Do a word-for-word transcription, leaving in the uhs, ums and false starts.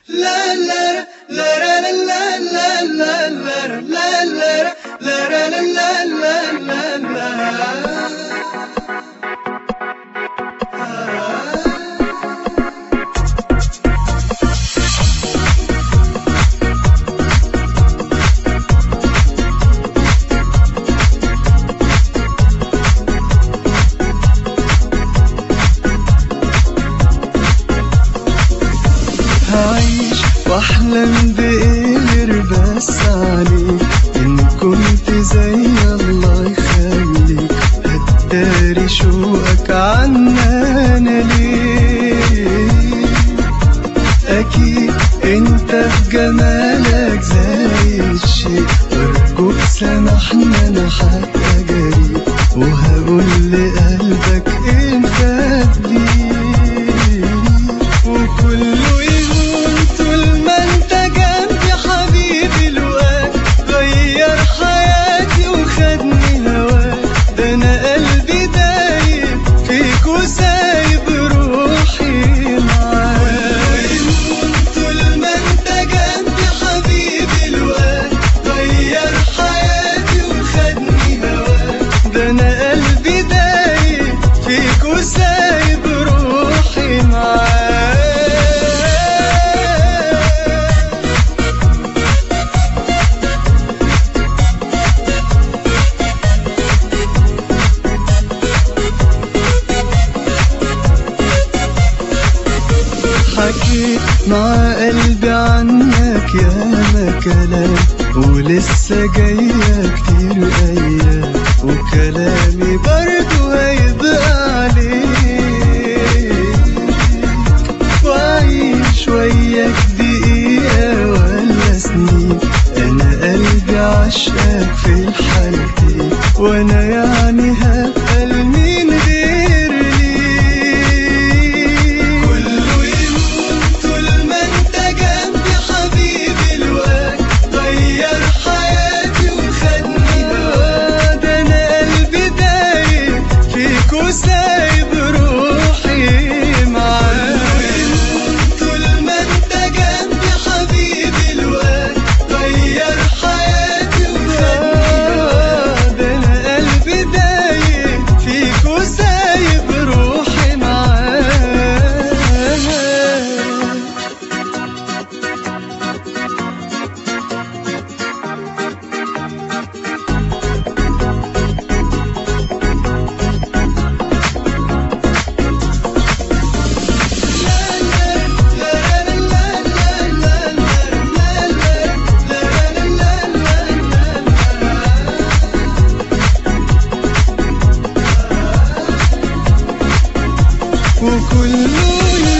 هعيش واحلم بقدر بس عليك، ان كنت زي الله يخليك، هتداري شوقك عنا انا ليه؟ اكيد انت في جمالك زي الشيء، ارجوك سامحني انا حتى جريء، وهقول لقلبك انت تليه، وكله يهون طول ما انت جنبي حبيبي. الوقت غير حياتي وخدني هواك، ده انا قلبي دايب فيك وسايب روحي معاك. يهون طول ما انت جنبي حبيبي، الوقت غير حياتي وخدني هواك، ده انا قلبي دايب فيك وسايب روحي معاك. حكيت مع قلبي عنك ياما كلام، ولسه جاية كتير أيام، وكلامي برضو هيبقى عليك، وأعيش وياك دقيقة ولا سنين، أنا قلبي عشقك في الحالتين، وأنا يعني هبقى لمين غير وسايب روحي معاك. طول ما انت جنبي حبيبي، الوقت غير حياتي وخدني هواك، ده انا قلبي دايب فيك وسايب روحي معاك. وكله